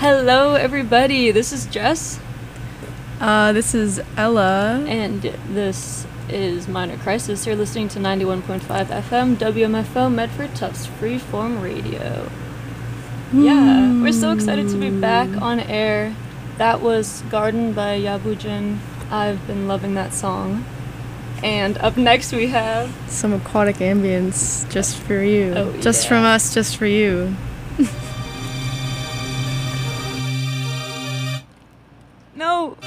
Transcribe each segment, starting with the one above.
Hello, everybody. This is Jess. This is Ella. And this is Minor Crisis. You're listening to 91.5 FM, WMFO, Medford Tufts Freeform Radio. Yeah, we're so excited to be back on air. That was Garden by Yabujin. I've been loving that song. And up next we have... some aquatic ambience just for you. Oh, just from us, just for you. No!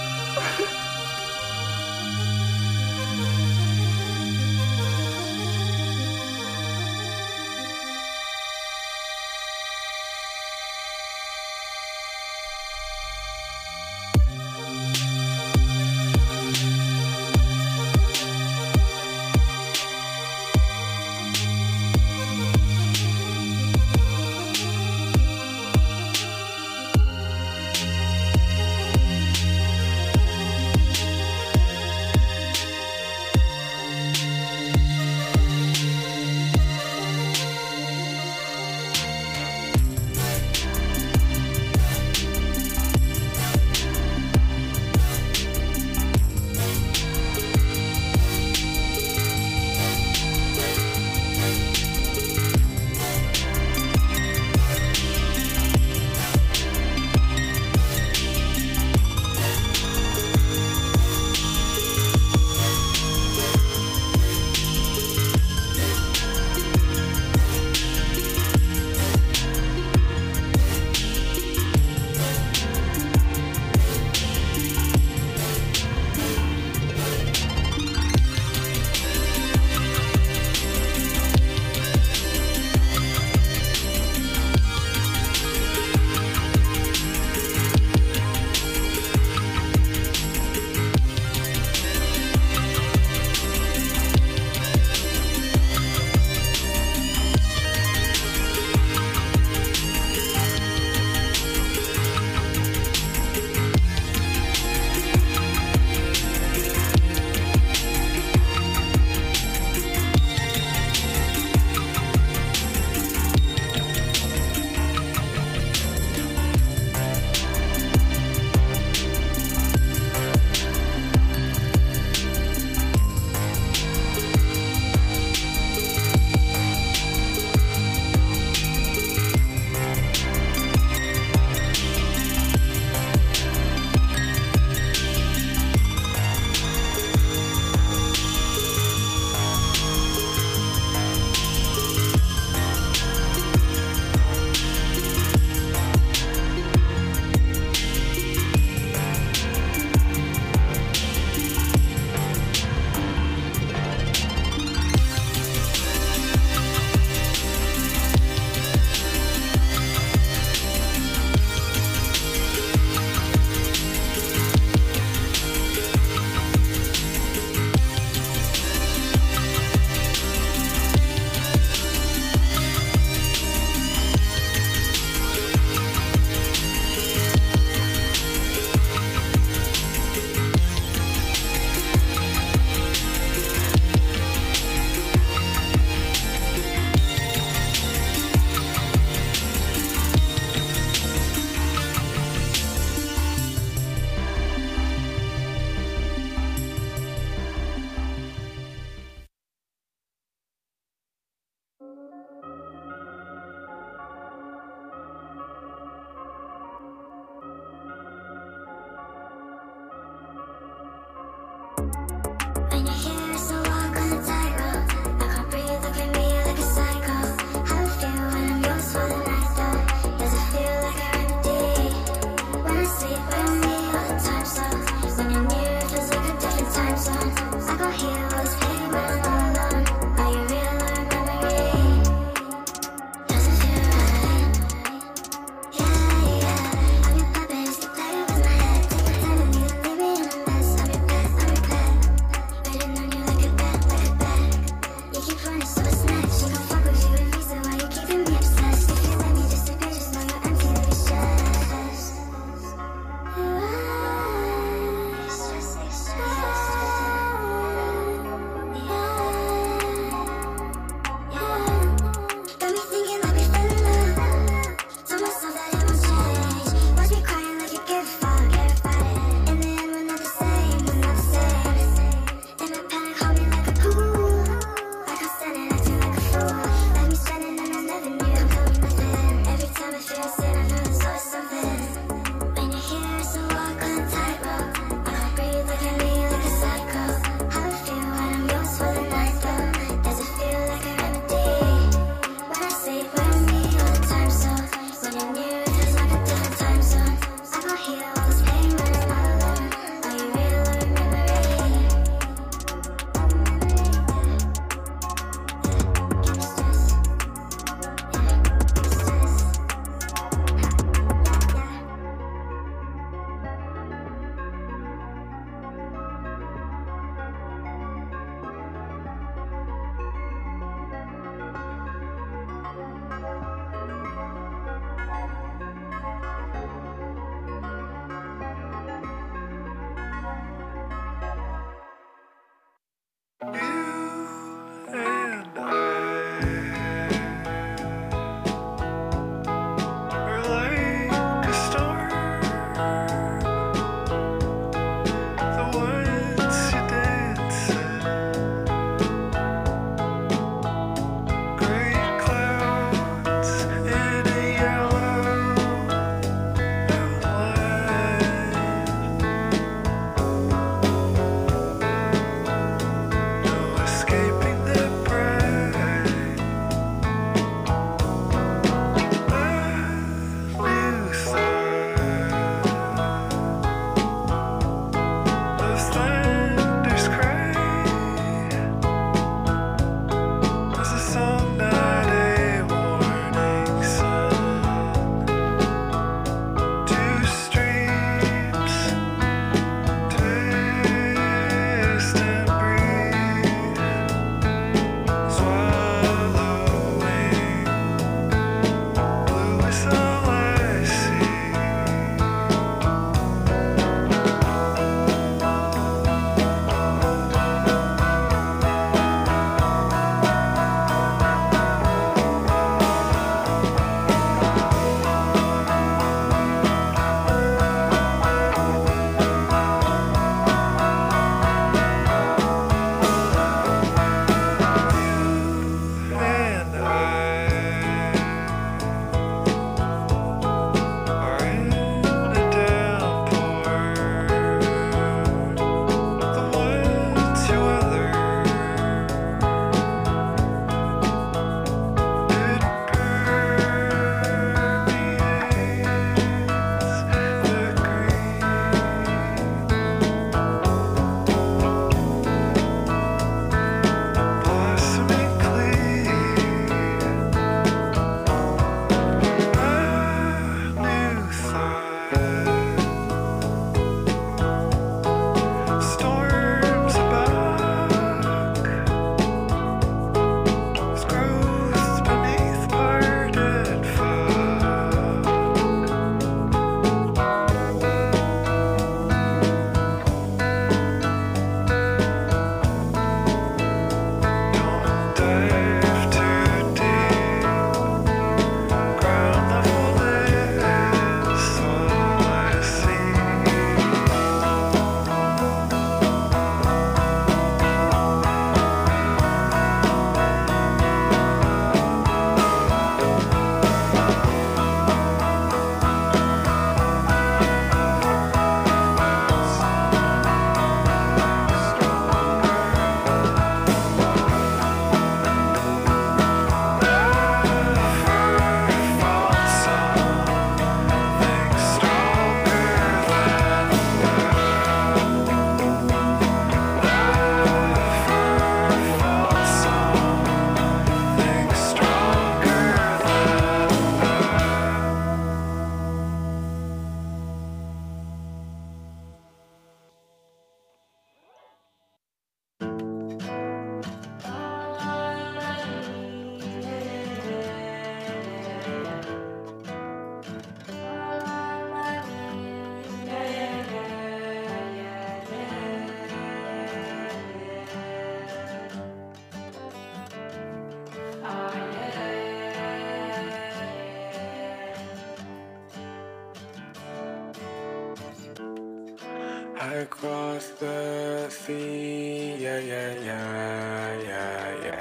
I crossed the sea, yeah, yeah, yeah, yeah, yeah.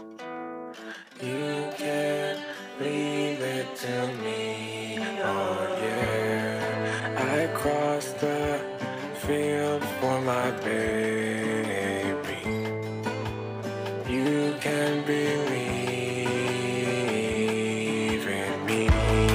You can leave it to me, oh yeah. I crossed the field for my baby. You can believe in me.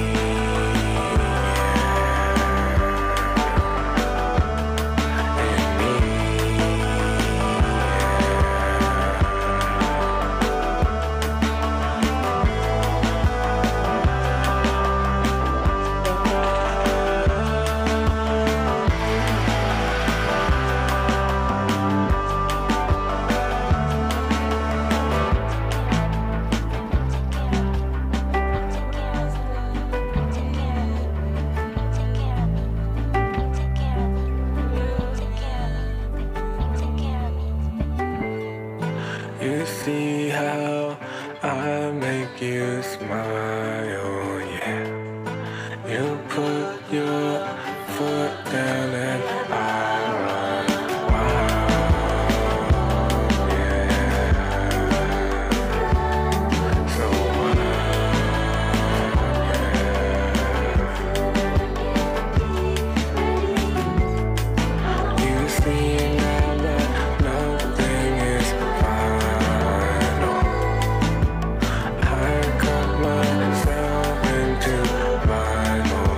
You see how I make you smile, yeah. You put your foot down and I run wild, yeah. So wild, yeah. You see now that nothing is final. I cut myself into vinyl,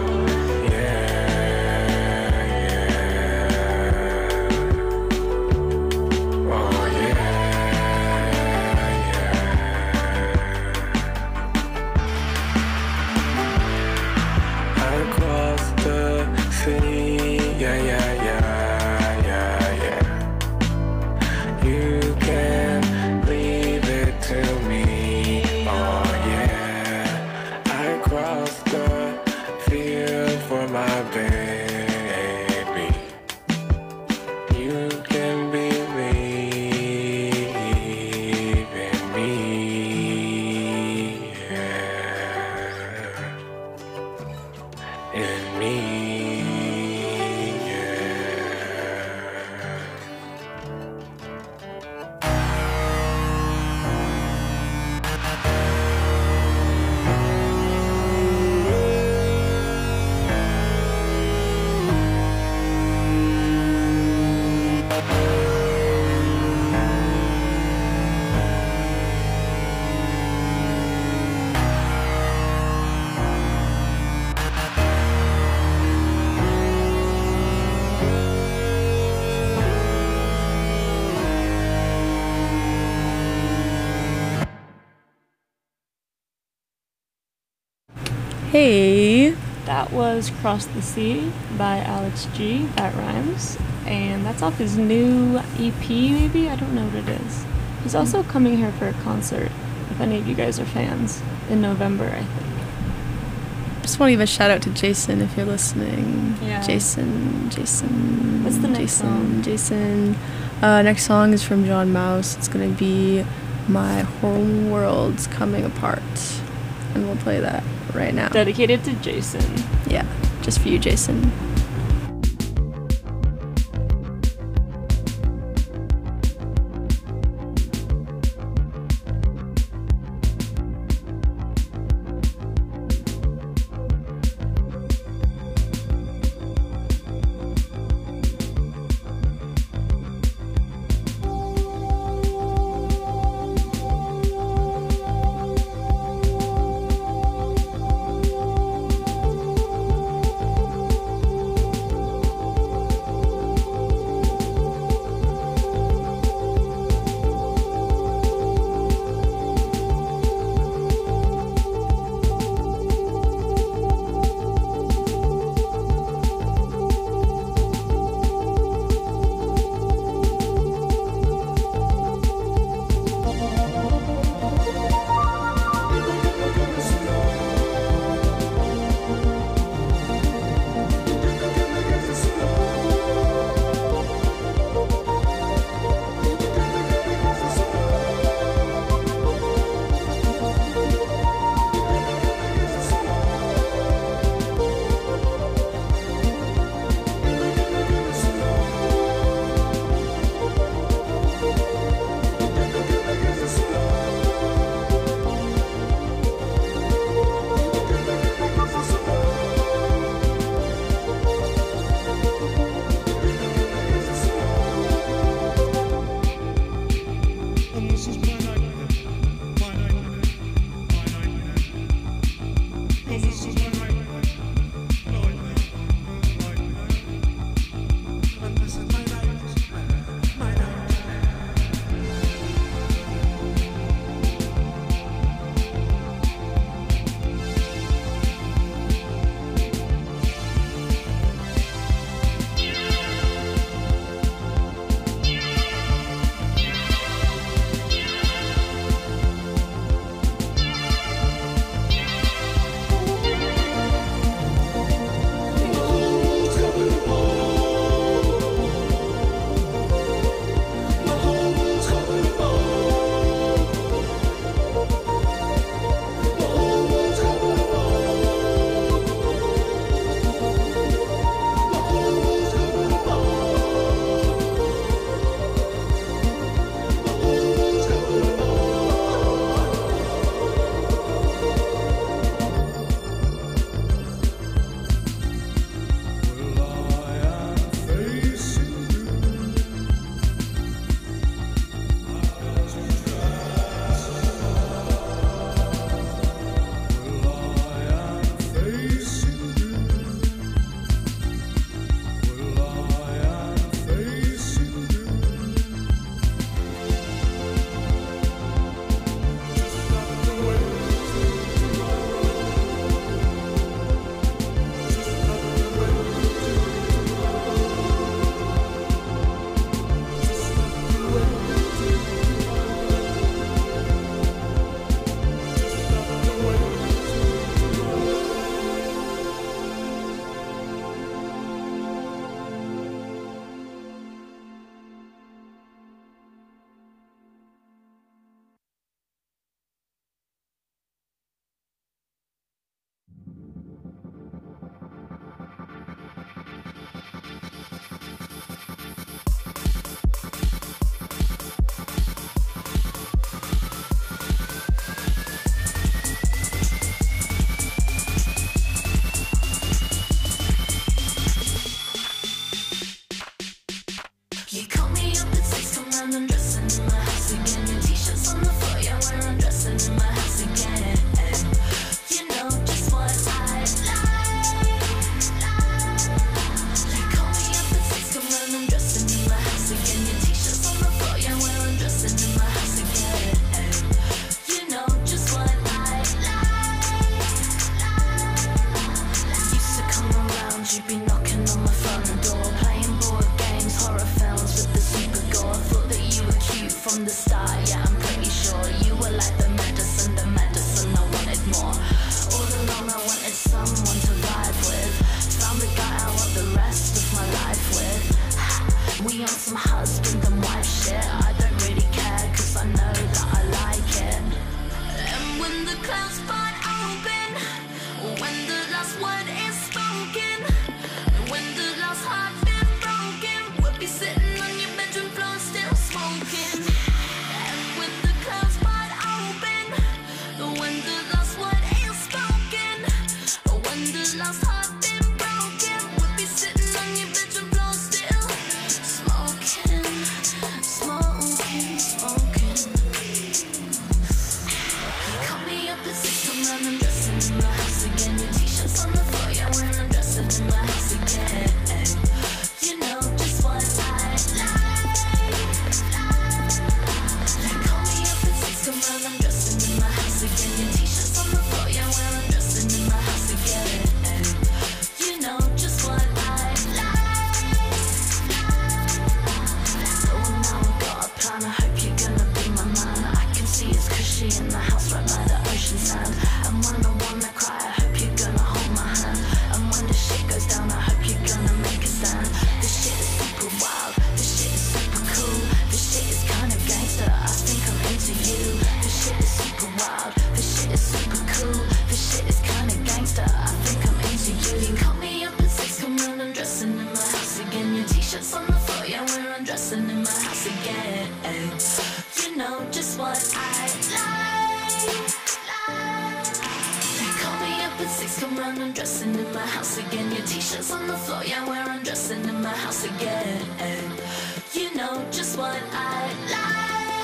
yeah, yeah. Oh yeah, yeah. I crossed the sea, yeah, yeah, yeah, yeah, yeah. You can leave it to me, oh yeah. I crossed the field for my baby. You can believe in me, yeah. In me, yeah. Hey. That was Cross the Sea by Alex G. That rhymes. And that's off his new EP, maybe? I don't know what it is. He's also coming here for a concert, if any of you guys are fans, in November, I think. Just want to give a shout out to Jason if you're listening. Yeah. Jason. What's the next song? Jason. Next song is from John Mouse. It's gonna be My Whole World's Coming Apart. And we'll play that right now. Dedicated to Jason. Yeah, just for you, Jason. around undressing in my house again. Your t-shirts on the floor, yeah, we're undressing in my house again. You know just what I like.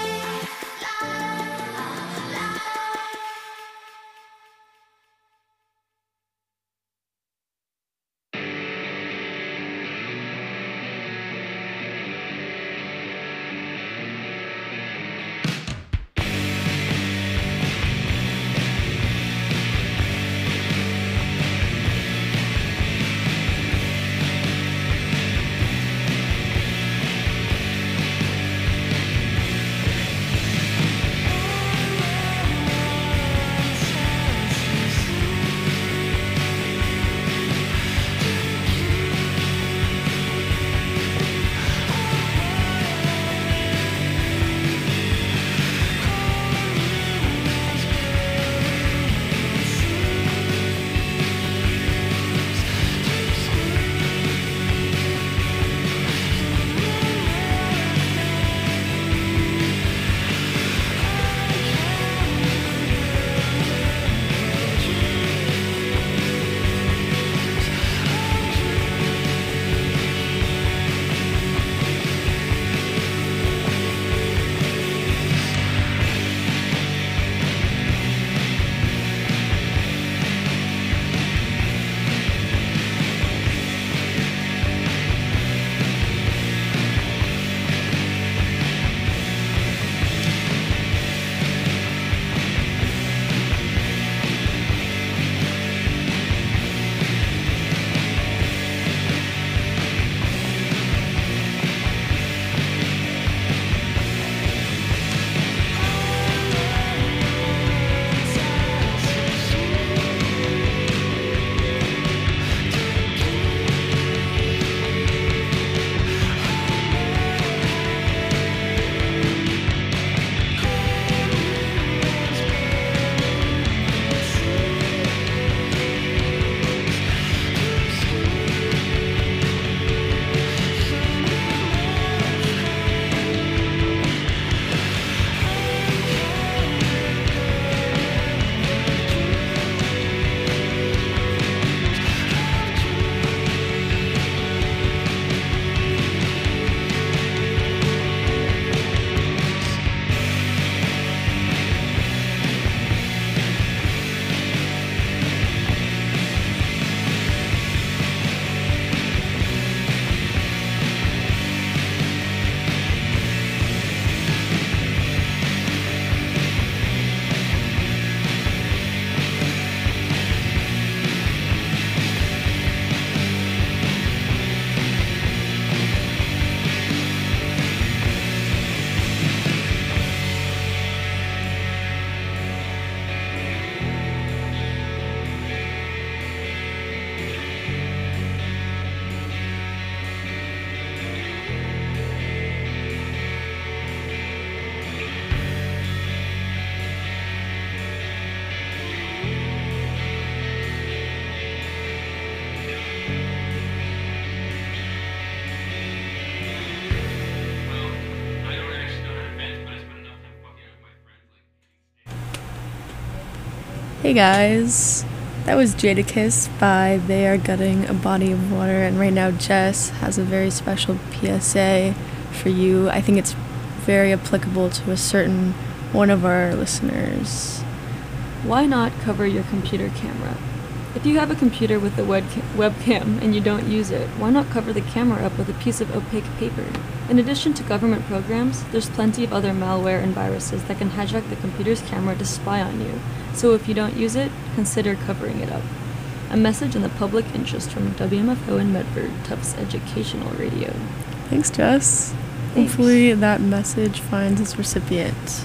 Hey guys, that was Jadakiss by They Are Gutting a Body of Water, and right now Jess has a very special PSA for you. I think it's very applicable to a certain one of our listeners. Why not cover your computer camera? If you have a computer with a webcam and you don't use it, why not cover the camera up with a piece of opaque paper? In addition to government programs, there's plenty of other malware and viruses that can hijack the computer's camera to spy on you. So if you don't use it, consider covering it up. A message in the public interest from WMFO in Medford, Tufts Educational Radio. Thanks, Jess. Thanks. Hopefully that message finds its recipient.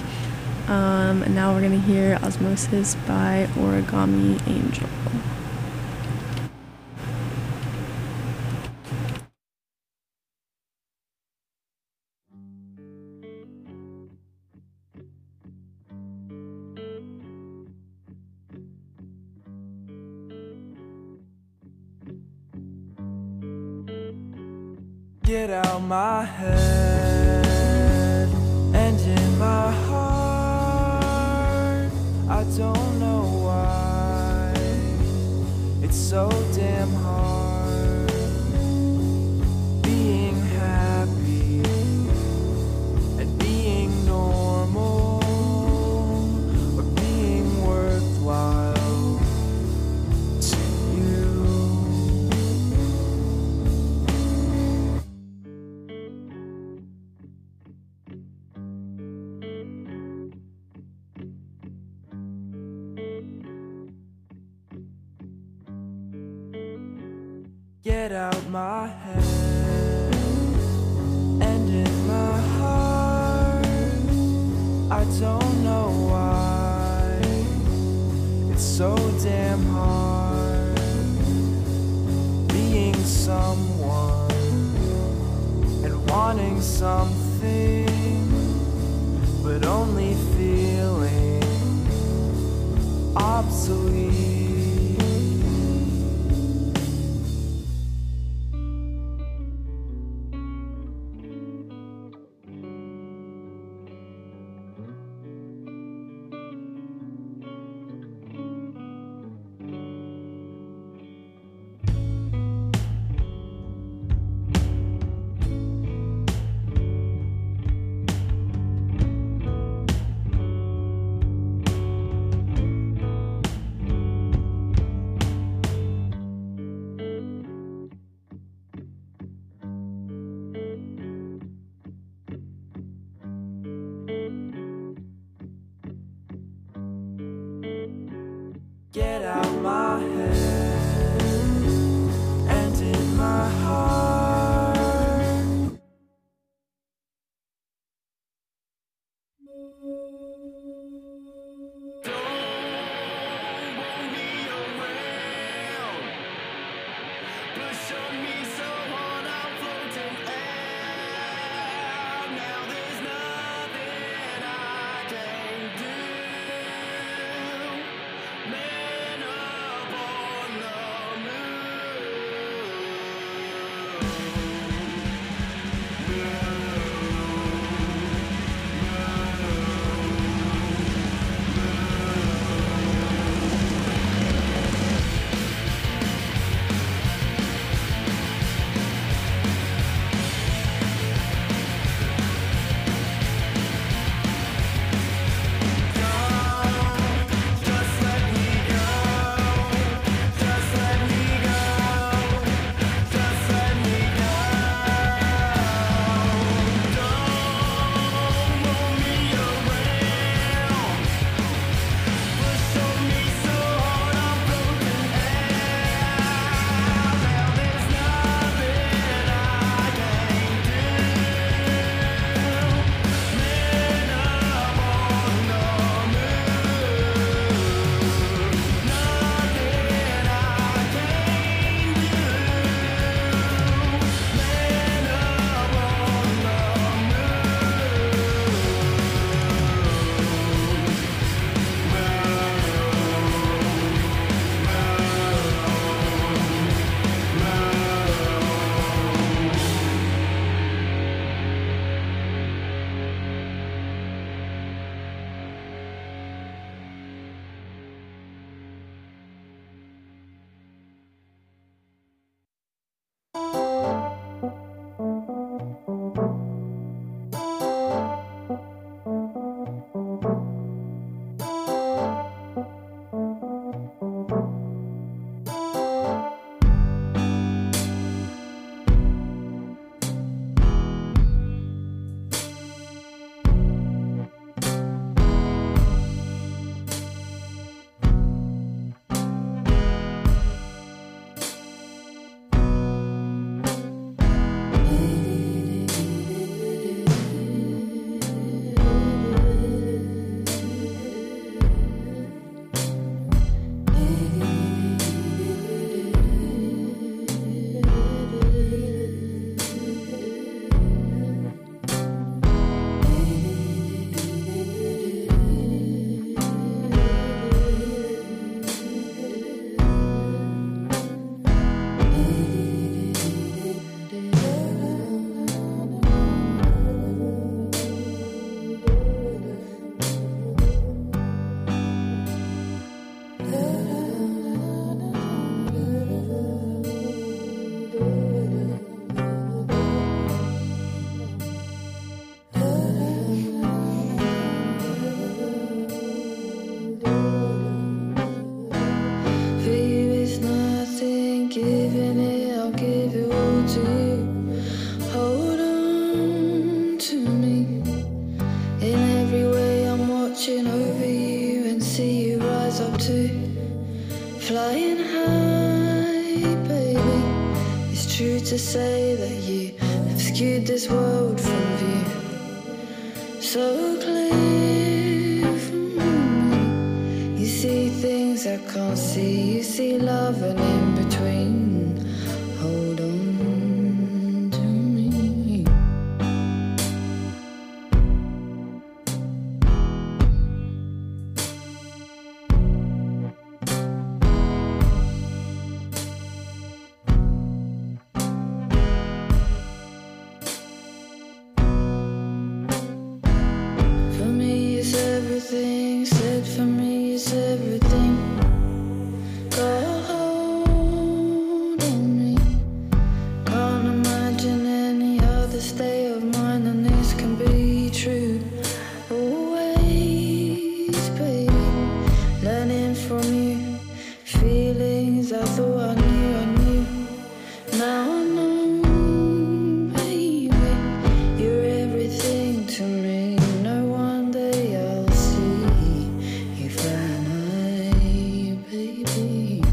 And now we're going to hear Osmosis by Origami Angel. Get out my head and in my heart, I don't know why so damn hard being happy and being normal or being worthwhile to you. Get out my head and in my heart, I don't know why it's so damn hard being someone and wanting something but only feeling obsolete. Get out my head and in my heart. up to flying high, baby. It's true to say that you have skewed this world from view so clear from me. You see things I can't see. You see love and in between. Hold on to me. For me it's everything. Said for me it's everything. Got a hold on me. Can't imagine any other state of mind than this can be true. Always, baby, learning from you. Feelings I thought I knew. Now I know, baby, you're everything to me. No one day I'll see you flying high, baby.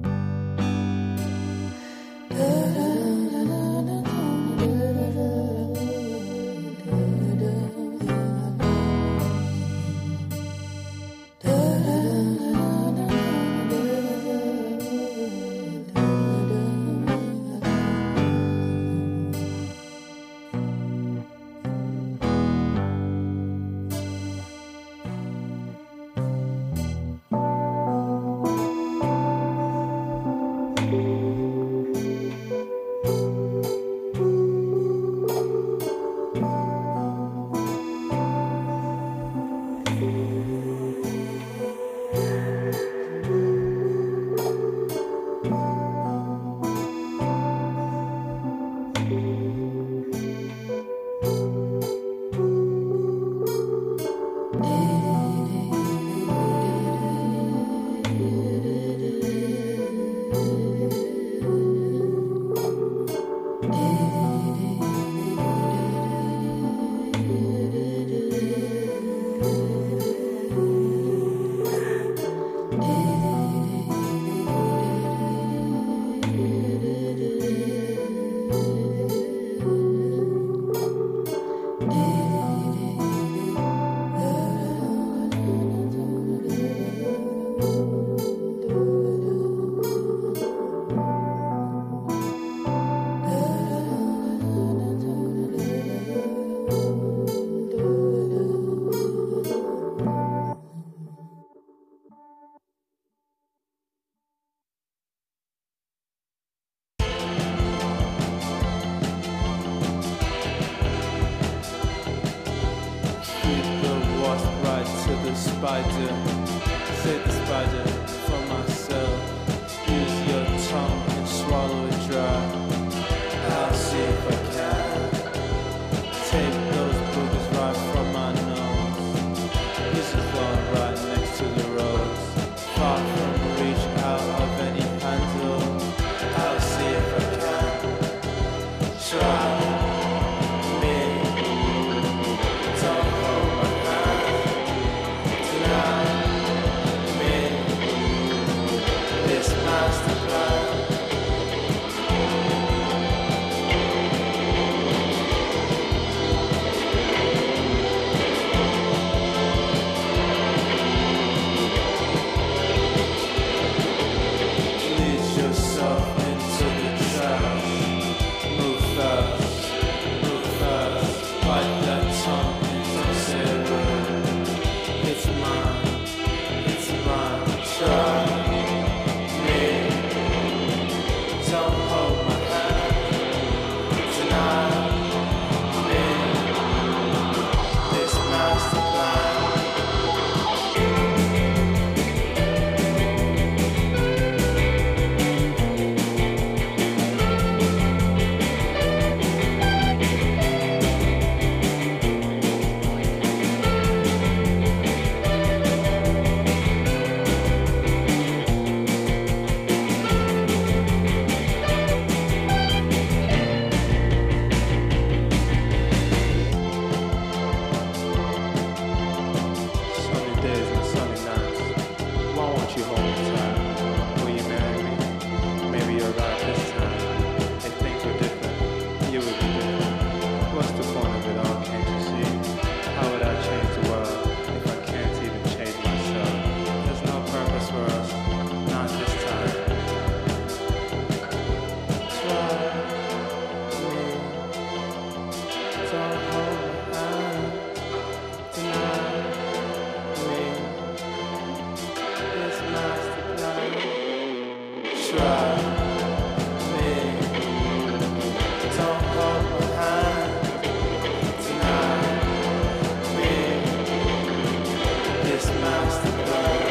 Feed the wasp right to the spider. Save the spider for myself. Use your tongue and swallow it dry. I'll see if I can. Take those boogers right from my nose. This is one right next to the rose. Far from reach out of any handle. I'll see if I can. Try me. Don't hold my hand tonight. Me. past the plan.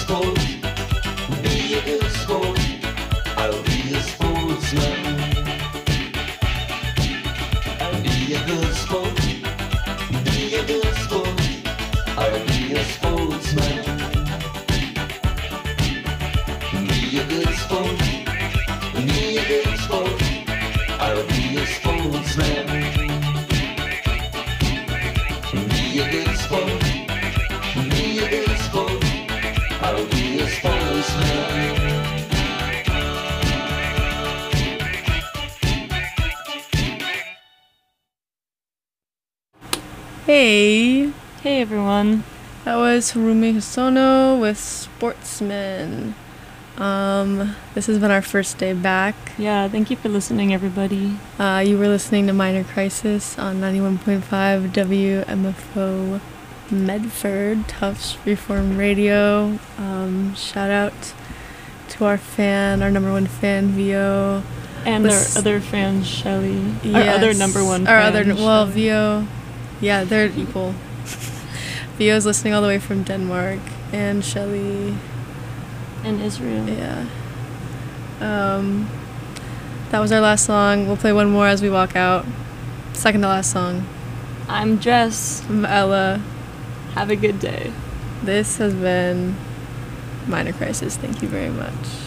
sport. Be a good sport. I'll be a sportsman. Be a good sport. Be a good sport. I'll be a sportsman. Be a good sport. Be a good sport. I'll be a sportsman. Be a good sport. Be a good sport. I'll be a sportsman. Hey, Hey everyone. that was Harumi Hosono with Sportsman. This has been our first day back. Yeah, thank you for listening, everybody. You were listening to Minor Crisis on 91.5 WMFO Medford, Tufts Freeform Radio. Shout out to our fan, our number one fan, VO. And our other fan, Shelly. Our other number one fan, well, Shelley. VO, yeah, they're equal. VO's listening all the way from Denmark, and Shelly, And Israel. yeah. That was our last song. We'll play one more as we walk out. Second to last song. I'm Jess. I'm Ella. Have a good day. This has been Minor Crisis. Thank you very much.